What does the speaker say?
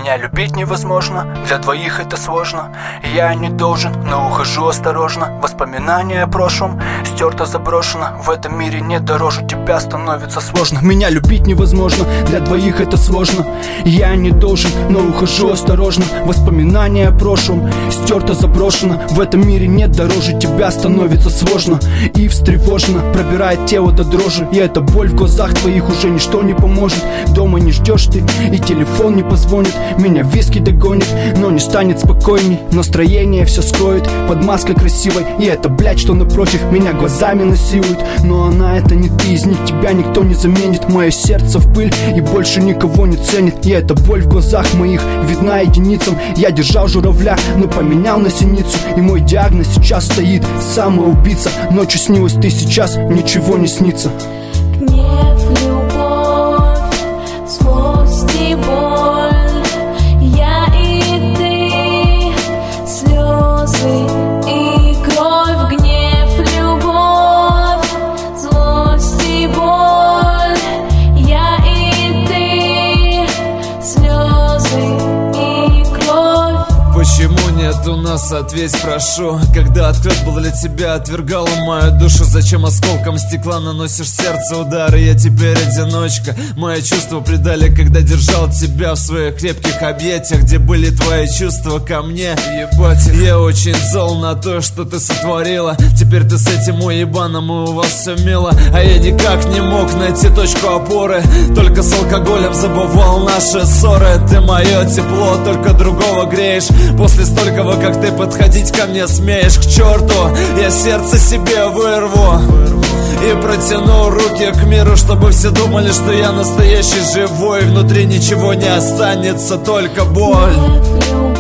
Меня любить невозможно, для двоих это сложно. Я не должен, но ухожу осторожно. Воспоминания о прошлом стерто, заброшено. В этом мире нет дороже, тебя становится сложно. Меня любить невозможно, для двоих это сложно. Я не должен, но ухожу осторожно. Воспоминания о прошлом стерто, заброшено. В этом мире нет дороже, тебя становится сложно. И встревоженно пробирает тело до дрожи. И эта боль в глазах твоих уже ничто не поможет. Дома не ждешь ты, и телефон не позвонит. Меня виски догонит, но не станет спокойней. Настроение все скроет под маской красивой. И это, блядь, что напротив, меня глазами насилует. Но она это не ты, из них тебя никто не заменит. Мое сердце в пыль и больше никого не ценит. И эта боль в глазах моих видна единицам. Я держал журавля, но поменял на синицу. И мой диагноз сейчас стоит самоубийца. Ночью снилась ты, сейчас ничего не снится. Гнев, любовь, злость и боль. Я и ты, слезы и кровь. Гнев, любовь, злость и боль. Я и ты, слезы и кровь. Почему нет у нас, ответь, прошу. Когда открыт был для тебя, отвергала мою душу. Зачем осколком стекла наносишь в сердце удары? Я теперь одиночка, мои чувства предали, когда держал тебя в своих крепких объятиях. Где были твои чувства ко мне? Ебать, я очень зол на то, что ты сотворила. Теперь ты с этим уебаном, и у вас все мило. А я никак не мог найти точку опоры. Только с алкоголем забывал наши ссоры. Ты мое тепло, только другого греешь. После столького, как ты, подходить ко мне смеешь. К черту, я сердце себе вырву и протяну руки к миру, чтобы все думали, что я настоящий живой. Внутри ничего не останется, только боль.